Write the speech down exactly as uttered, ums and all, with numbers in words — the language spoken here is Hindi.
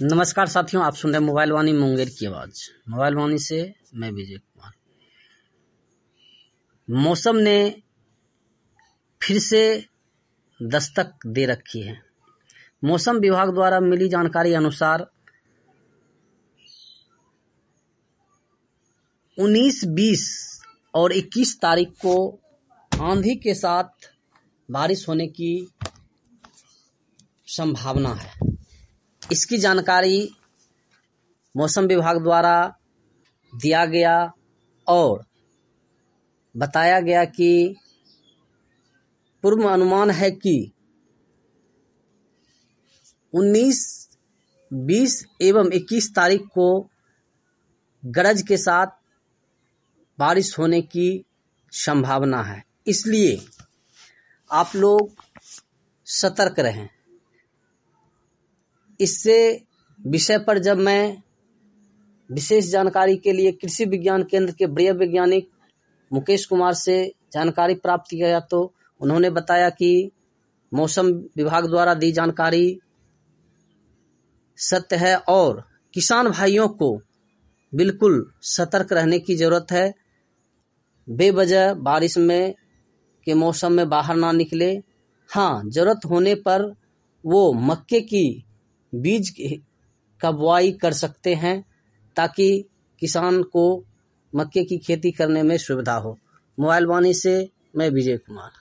नमस्कार साथियों, आप सुन रहे हैं मोबाइल वाणी मुंगेर की आवाज। मोबाइल वाणी से मैं विजय कुमार। मौसम ने फिर से दस्तक दे रखी है। मौसम विभाग द्वारा मिली जानकारी अनुसार उन्नीस, बीस और इक्कीस तारीख को आंधी के साथ बारिश होने की संभावना है। इसकी जानकारी मौसम विभाग द्वारा दिया गया और बताया गया कि पूर्व अनुमान है कि उन्नीस, बीस एवं इक्कीस तारीख को गरज के साथ बारिश होने की संभावना है। इसलिए आप लोग सतर्क रहें। इससे विषय पर जब मैं विशेष जानकारी के लिए कृषि विज्ञान केंद्र के वरीय वैज्ञानिक मुकेश कुमार से जानकारी प्राप्त किया तो उन्होंने बताया कि मौसम विभाग द्वारा दी जानकारी सत्य है और किसान भाइयों को बिल्कुल सतर्क रहने की जरूरत है। बेवजह बारिश में के मौसम में बाहर ना निकले। हाँ, जरूरत होने पर वो मक्के की बीज का बुआई कर सकते हैं ताकि किसान को मक्के की खेती करने में सुविधा हो। मोबाइल वाणी से मैं विजय कुमार।